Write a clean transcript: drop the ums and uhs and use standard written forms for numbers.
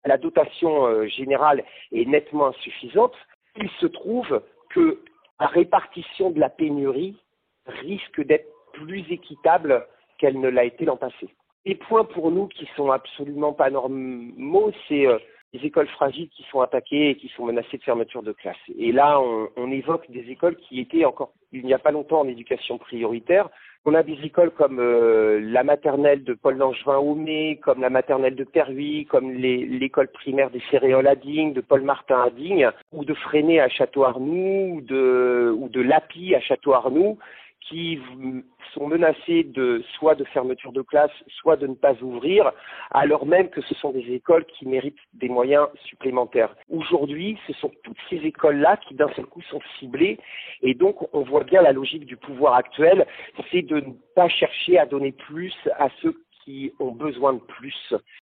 la dotation générale est nettement insuffisante, il se trouve que la répartition de la pénurie risque d'être plus équitable qu'elle ne l'a été l'an passé. Les points pour nous qui sont absolument pas normaux, c'est les écoles fragiles qui sont attaquées et qui sont menacées de fermeture de classe. Et là, on évoque des écoles qui étaient encore il n'y a pas longtemps en éducation prioritaire. On a des écoles comme la maternelle de Paul Langevin-Aumé, comme la maternelle de Perhuis, comme l'école primaire des Céréoles à Digne, de Paul Martin à Digne, ou de Freinet à Château-Arnoux, ou de Lapi à Château-Arnoux, qui sont menacés soit de fermeture de classe, soit de ne pas ouvrir, alors même que ce sont des écoles qui méritent des moyens supplémentaires. Aujourd'hui, ce sont toutes ces écoles-là qui d'un seul coup sont ciblées, et donc on voit bien la logique du pouvoir actuel, c'est de ne pas chercher à donner plus à ceux qui ont besoin de plus.